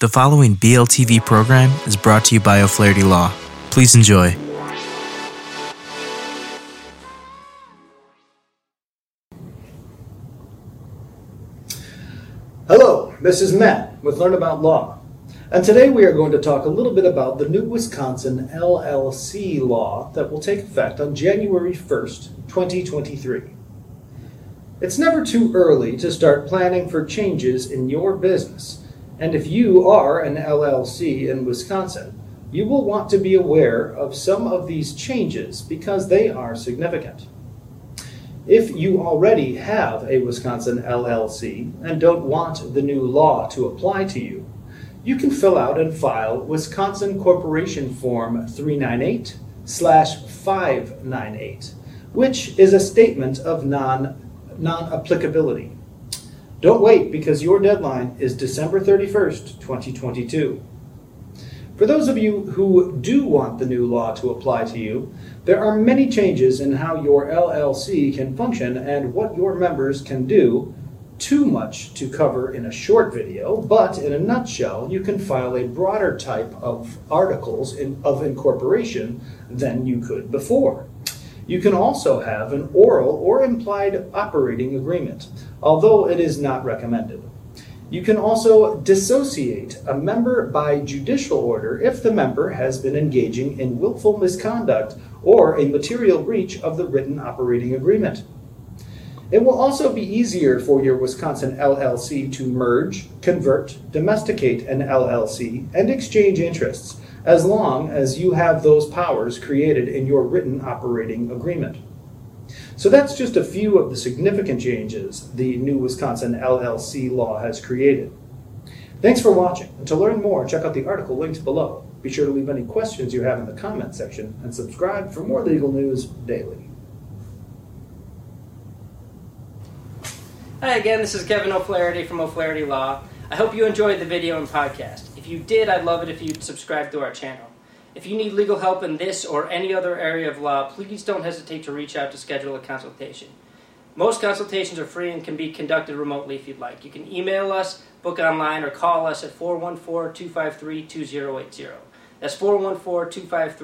The following BLTV program is brought to you by O'Flaherty Law. Please enjoy. Hello, this is Matt with Learn About Law, and today we are going to talk a little bit about the new Wisconsin LLC law that will take effect on January 1st, 2023. It's never too early to start planning for changes in your business, and if you are an LLC in Wisconsin, you will want to be aware of some of these changes because they are significant. If you already have a Wisconsin LLC and don't want the new law to apply to you, you can fill out and file Wisconsin Corporation Form 398/598, which is a statement of non-applicability. Don't wait because your deadline is December 31st, 2022. For those of you who do want the new law to apply to you, there are many changes in how your LLC can function and what your members can do. Too much to cover in a short video, but in a nutshell, you can file a broader type of articles of incorporation than you could before. You can also have an oral or implied operating agreement, although it is not recommended. You can also dissociate a member by judicial order if the member has been engaging in willful misconduct or a material breach of the written operating agreement. It will also be easier for your Wisconsin LLC to merge, convert, domesticate an LLC, and exchange interests, as long as you have those powers created in your written operating agreement. So that's just a few of the significant changes the new Wisconsin LLC law has created. Thanks for watching, and to learn more, check out the article linked below. Be sure to leave any questions you have in the comment section, and subscribe for more legal news daily. Hi again, this is Kevin O'Flaherty from O'Flaherty Law. I hope you enjoyed the video and podcast. If you did, I'd love it if you'd subscribe to our channel. If you need legal help in this or any other area of law, please don't hesitate to reach out to schedule a consultation. Most consultations are free and can be conducted remotely if you'd like. You can email us, book online, or call us at 414-253-2080. That's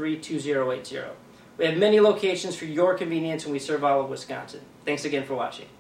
414-253-2080. We have many locations for your convenience and we serve all of Wisconsin. Thanks again for watching.